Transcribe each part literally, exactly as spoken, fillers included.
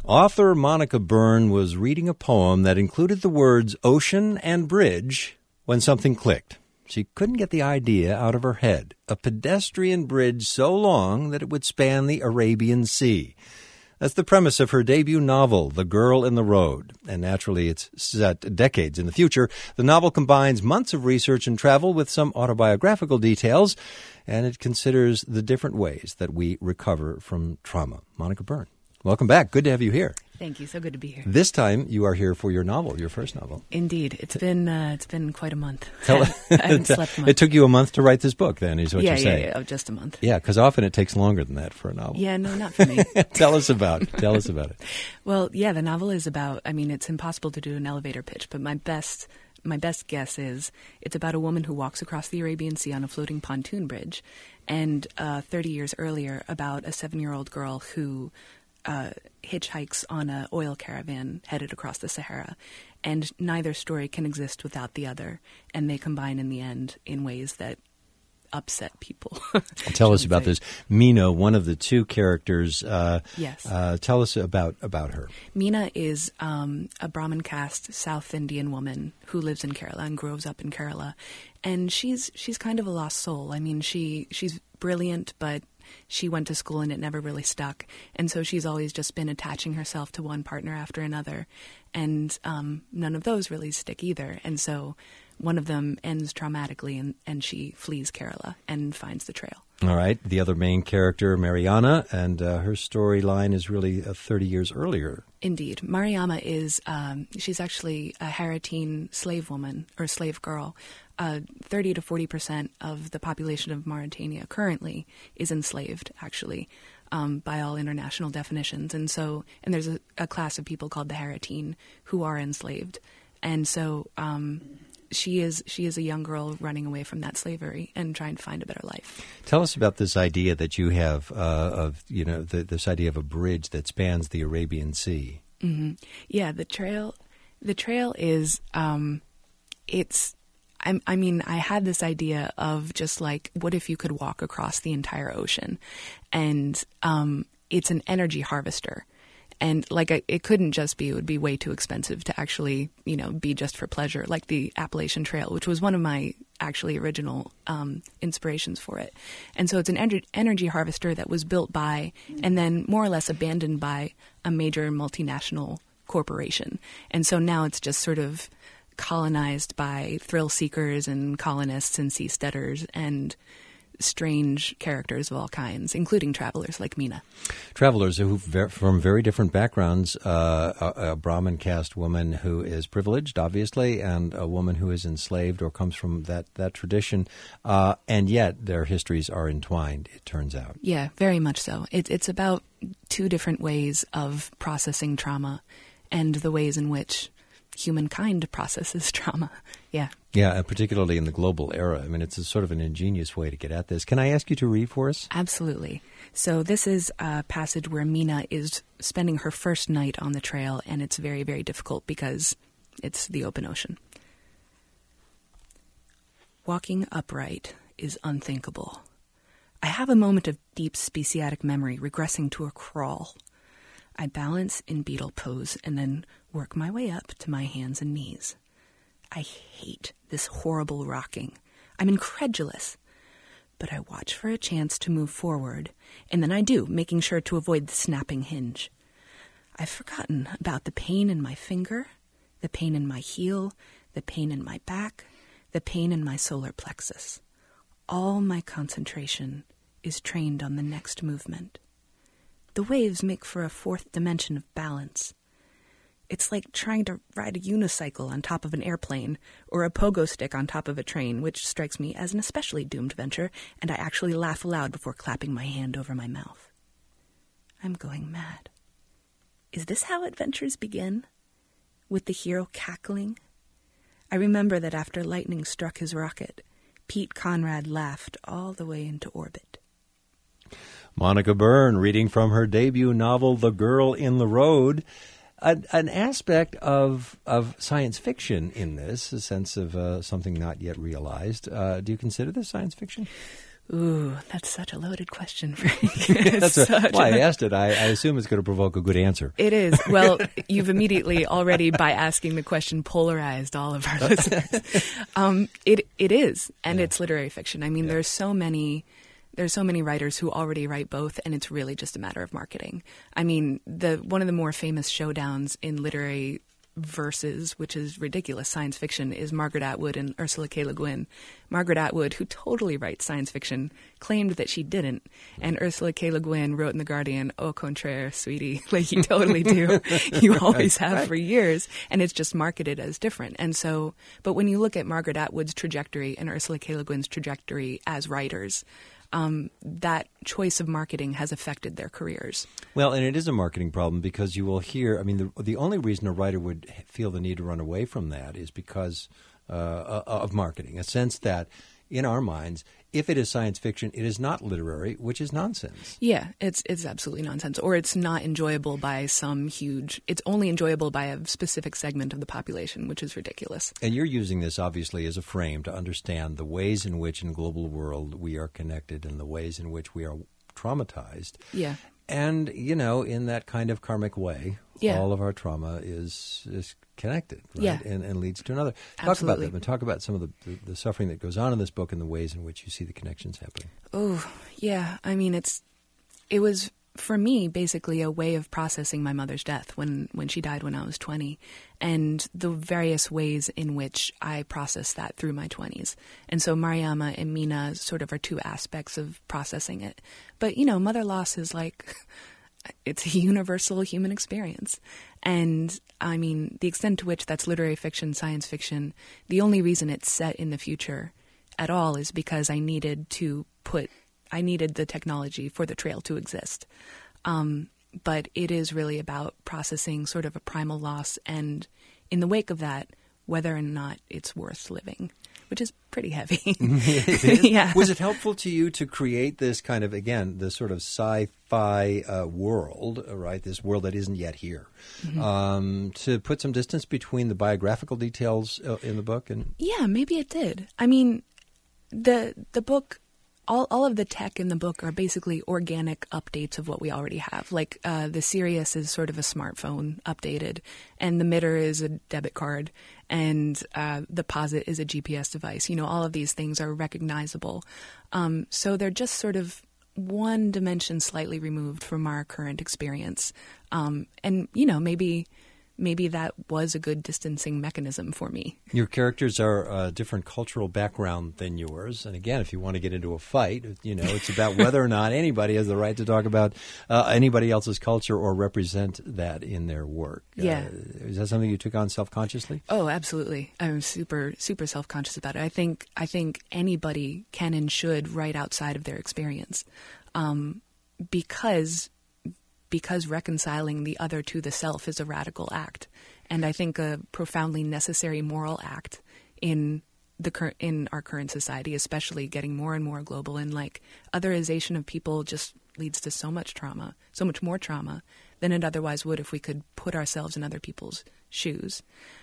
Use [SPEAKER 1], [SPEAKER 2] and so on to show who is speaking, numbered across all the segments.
[SPEAKER 1] Author Monica Byrne was reading a poem that included the words ocean and bridge when something clicked. She couldn't get the idea out of her head. A pedestrian bridge so long that it would span the Arabian Sea. That's the premise of her debut novel, The Girl in the Road. And naturally, it's set decades in the future. The novel combines months of research and travel with some autobiographical details, and it considers the different ways that we recover from trauma. Monica Byrne, welcome back. Good to have you here.
[SPEAKER 2] Thank you. So good to be here.
[SPEAKER 1] This time you are here for your novel, your first novel.
[SPEAKER 2] Indeed. It's been uh, it's been quite a month.
[SPEAKER 1] Tell,
[SPEAKER 2] I haven't slept much.
[SPEAKER 1] It took you a month to write this book, then, is what
[SPEAKER 2] yeah,
[SPEAKER 1] you're saying.
[SPEAKER 2] Yeah, yeah, just a month.
[SPEAKER 1] Yeah, because often it takes longer than that for a novel.
[SPEAKER 2] Yeah, no, not for me.
[SPEAKER 1] Tell us about it. Tell us about it.
[SPEAKER 2] Well, yeah, the novel is about, I mean, it's impossible to do an elevator pitch, but my best my best guess is it's about a woman who walks across the Arabian Sea on a floating pontoon bridge, and uh, thirty years earlier about a seven-year-old girl who Uh, hitchhikes on an oil caravan headed across the Sahara. And neither story can exist without the other. And they combine in the end in ways that upset people.
[SPEAKER 1] Tell us about
[SPEAKER 2] say.
[SPEAKER 1] this. Mina, one of the two characters. Uh,
[SPEAKER 2] yes.
[SPEAKER 1] Uh, tell us about, about her.
[SPEAKER 2] Mina is um, a Brahmin caste South Indian woman who lives in Kerala and grows up in Kerala. And she's she's kind of a lost soul. I mean, she she's brilliant, but she went to school and it never really stuck. And so she's always just been attaching herself to one partner after another. And um, none of those really stick either. And so one of them ends traumatically and, and she flees Kerala and finds the trail.
[SPEAKER 1] All right. The other main character, Mariana, and uh, her storyline is really uh, thirty years earlier.
[SPEAKER 2] Indeed. Mariama is, um, she's actually a Haratine slave woman or slave girl. Uh, thirty to forty percent of the population of Mauritania currently is enslaved, actually, um, by all international definitions. And so, and there's a, a class of people called the Haratine who are enslaved. And so um, she is she is a young girl running away from that slavery and trying to find a better life.
[SPEAKER 1] Tell us about this idea that you have uh, of, you know, the, this idea of a bridge that spans the Arabian Sea.
[SPEAKER 2] Mm-hmm. Yeah, the trail, the trail is, um, it's, I, I mean, I had this idea of just like, what if you could walk across the entire ocean? And um, it's an energy harvester. And like, I, it couldn't just be, it would be way too expensive to actually, you know, be just for pleasure, like the Appalachian Trail, which was one of my actually original um, inspirations for it. And so it's an en- energy harvester that was built by and then more or less abandoned by a major multinational corporation. And so now it's just sort of colonized by thrill seekers and colonists and seasteaders and strange characters of all kinds, including travelers like Mina. Travelers
[SPEAKER 1] who ver- from very different backgrounds, uh, a, a Brahmin caste woman who is privileged, obviously, and a woman who is enslaved or comes from that, that tradition, uh, and yet their histories are entwined, it turns out.
[SPEAKER 2] Yeah, very much so. It, it's about two different ways of processing trauma and the ways in which humankind processes trauma. Yeah.
[SPEAKER 1] Yeah, particularly in the global era. I mean, it's a sort of an ingenious way to get at this. Can I ask you to read for us?
[SPEAKER 2] Absolutely. So this is a passage where Mina is spending her first night on the trail, and it's very, very difficult because it's the open ocean. Walking upright is unthinkable. I have a moment of deep speciatic memory regressing to a crawl. I balance in beetle pose and then work my way up to my hands and knees. I hate this horrible rocking. I'm incredulous. But I watch for a chance to move forward, and then I do, making sure to avoid the snapping hinge. I've forgotten about the pain in my finger, the pain in my heel, the pain in my back, the pain in my solar plexus. All my concentration is trained on the next movement. The waves make for a fourth dimension of balance. It's like trying to ride a unicycle on top of an airplane or a pogo stick on top of a train, which strikes me as an especially doomed venture, and I actually laugh aloud before clapping my hand over my mouth. I'm going mad. Is this how adventures begin? With the hero cackling? I remember that after lightning struck his rocket, Pete Conrad laughed all the way into orbit.
[SPEAKER 1] Monica Byrne, reading from her debut novel, The Girl in the Road. An, an aspect of of science fiction in this, a sense of uh, something not yet realized. Uh, do you consider this science fiction?
[SPEAKER 2] Ooh, that's such a loaded question, Frank.
[SPEAKER 1] That's a, why I asked it. I, I assume it's going to provoke a good answer.
[SPEAKER 2] It is. Well, you've immediately already, by asking the question, polarized all of our listeners. Um, it it is, and yeah. It's literary fiction. I mean, yeah. there's so many. There's so many writers who already write both, and it's really just a matter of marketing. I mean, the one of the more famous showdowns in literary verses, which is ridiculous science fiction, is Margaret Atwood and Ursula K. Le Guin. Margaret Atwood, who totally writes science fiction, claimed that she didn't. And Ursula K. Le Guin wrote in The Guardian, au contraire, sweetie, like you totally do. You always have right. for years. And it's just marketed as different. And so, but when you look at Margaret Atwood's trajectory and Ursula K. Le Guin's trajectory as writers, Um, that choice of marketing has affected their careers.
[SPEAKER 1] Well, and it is a marketing problem because you will hear, I mean, the, the only reason a writer would feel the need to run away from that is because uh, of marketing, a sense that in our minds, if it is science fiction, it is not literary, which is nonsense.
[SPEAKER 2] Yeah, it's it's absolutely nonsense. Or it's not enjoyable by some huge – it's only enjoyable by a specific segment of the population, which is ridiculous.
[SPEAKER 1] And you're using this, obviously, as a frame to understand the ways in which in global world we are connected and the ways in which we are traumatized.
[SPEAKER 2] Yeah.
[SPEAKER 1] And, you know, in that kind of karmic way,
[SPEAKER 2] yeah.
[SPEAKER 1] all of our trauma is is connected, right?
[SPEAKER 2] Yeah.
[SPEAKER 1] And, and leads to another. Talk
[SPEAKER 2] Absolutely.
[SPEAKER 1] about that, and talk about some of the, the, the suffering that goes on in this book and the ways in which you see the connections happening.
[SPEAKER 2] Oh, yeah. I mean, it's it was, for me, basically a way of processing my mother's death when, when she died when I was twenty, and the various ways in which I processed that through my twenties. And so Mariama and Mina sort of are two aspects of processing it. But, you know, mother loss is like, it's a universal human experience. And, I mean, the extent to which that's literary fiction, science fiction, the only reason it's set in the future at all is because I needed to put I needed the technology for the trail to exist. Um, but it is really about processing sort of a primal loss and, in the wake of that, whether or not it's worth living, which is pretty heavy.
[SPEAKER 1] It is?
[SPEAKER 2] Yeah.
[SPEAKER 1] Was it helpful to you to create this kind of, again, this sort of sci-fi uh, world, right, this world that isn't yet here, mm-hmm. um, to put some distance between the biographical details uh, in the book? And
[SPEAKER 2] yeah, maybe it did. I mean, the the book... All all of the tech in the book are basically organic updates of what we already have. Like uh, the Sirius is sort of a smartphone updated, and the Mitter is a debit card, and uh, the Posit is a G P S device. You know, all of these things are recognizable. Um, so they're just sort of one dimension slightly removed from our current experience. Um, and, you know, maybe... Maybe that was a good distancing mechanism for me.
[SPEAKER 1] Your characters are a different cultural background than yours. And again, if you want to get into a fight, you know, it's about whether or not anybody has the right to talk about uh, anybody else's culture or represent that in their work.
[SPEAKER 2] Yeah.
[SPEAKER 1] Uh, is that something you took on self-consciously?
[SPEAKER 2] Oh, absolutely. I'm super, super self-conscious about it. I think, I think anybody can and should write outside of their experience, um, because... because reconciling the other to the self is a radical act, and I think a profoundly necessary moral act in the cur- in our current society, especially getting more and more global. And like otherization of people just leads to so much trauma, so much more trauma than it otherwise would if we could put ourselves in other people's shoes.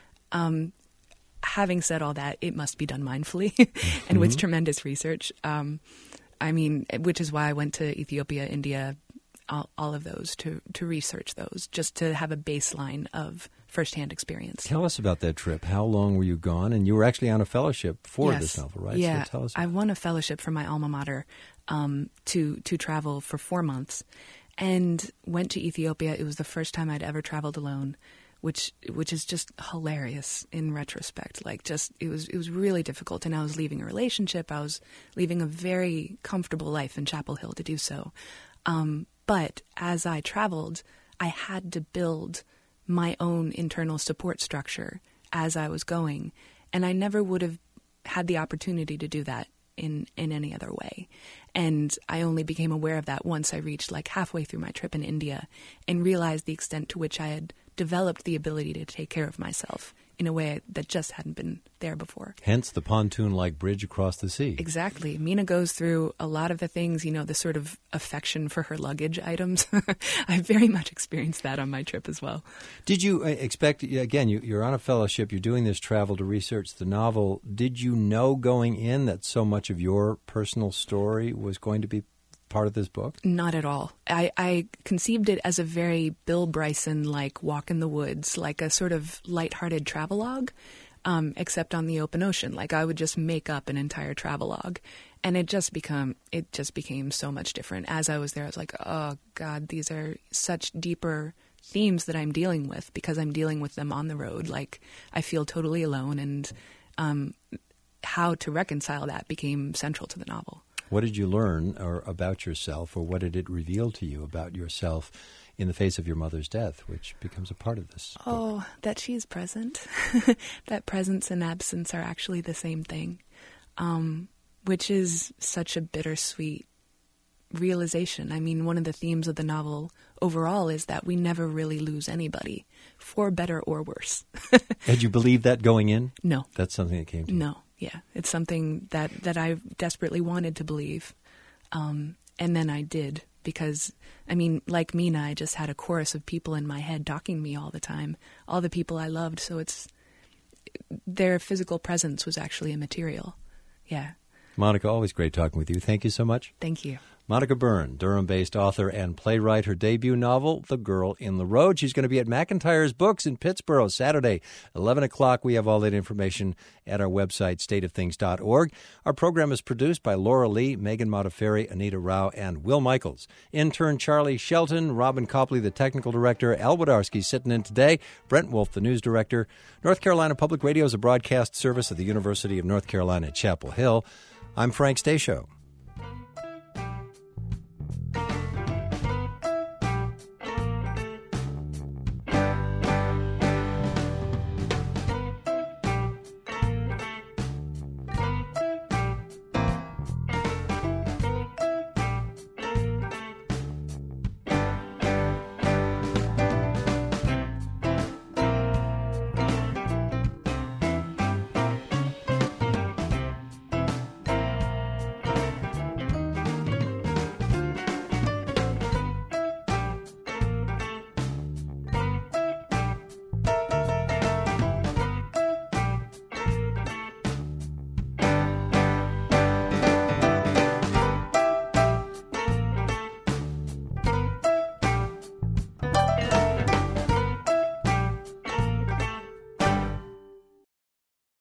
[SPEAKER 2] Um, having said all that, it must be done mindfully and mm-hmm. with tremendous research. Um, I mean, which is why I went to Ethiopia, India, All, all of those, to, to research those, just to have a baseline of firsthand experience.
[SPEAKER 1] Tell us about that trip. How long were you gone? And you were actually on a fellowship for
[SPEAKER 2] yes.
[SPEAKER 1] this novel, right?
[SPEAKER 2] Yeah,
[SPEAKER 1] so tell us.
[SPEAKER 2] I won a fellowship from my alma mater um, to, to travel for four months and went to Ethiopia. It was the first time I'd ever traveled alone, which which is just hilarious in retrospect. Like, just it was it was really difficult, and I was leaving a relationship. I was leaving a very comfortable life in Chapel Hill to do so. Um, But as I traveled, I had to build my own internal support structure as I was going. And I never would have had the opportunity to do that in, in any other way. And I only became aware of that once I reached like halfway through my trip in India and realized the extent to which I had developed the ability to take care of myself in a way that just hadn't been there before.
[SPEAKER 1] Hence the pontoon-like bridge across the sea.
[SPEAKER 2] Exactly. Mina goes through a lot of the things, you know, the sort of affection for her luggage items. I very much experienced that on my trip as well.
[SPEAKER 1] Did you uh, expect, again, you, you're on a fellowship, you're doing this travel to research the novel. Did you know going in that so much of your personal story was going to be part of this book?
[SPEAKER 2] Not at all. I, I conceived it as a very Bill Bryson-like walk in the woods, like a sort of lighthearted travelogue, um, except on the open ocean. Like I would just make up an entire travelogue, and it just become it just became so much different. As I was there, I was like, oh God, these are such deeper themes that I'm dealing with because I'm dealing with them on the road. Like I feel totally alone, and um, how to reconcile that became central to the novel.
[SPEAKER 1] What did you learn or about yourself, or what did it reveal to you about yourself in the face of your mother's death, which becomes a part of this book?
[SPEAKER 2] Oh, that she's present. That presence and absence are actually the same thing, um, which is such a bittersweet realization. I mean, one of the themes of the novel overall is that we never really lose anybody, for better or worse.
[SPEAKER 1] Had you believed that going in?
[SPEAKER 2] No.
[SPEAKER 1] That's something that came to you?
[SPEAKER 2] No. Yeah, it's something that, that I desperately wanted to believe. Um, and then I did because, I mean, like Mina, I just had a chorus of people in my head talking to me all the time, all the people I loved. So it's their physical presence was actually immaterial. Yeah.
[SPEAKER 1] Monica, always great talking with you. Thank you so much.
[SPEAKER 2] Thank you.
[SPEAKER 1] Monica Byrne, Durham-based author and playwright. Her debut novel, The Girl in the Road. She's going to be at McIntyre's Books in Pittsburgh Saturday, eleven o'clock. We have all that information at our website, state of things dot org. Our program is produced by Laura Lee, Megan Modafferi, Anita Rao, and Will Michaels. Intern Charlie Shelton, Robin Copley, the technical director, Al Wodarski sitting in today, Brent Wolf, the news director. North Carolina Public Radio is a broadcast service of the University of North Carolina at Chapel Hill. I'm Frank Stasio.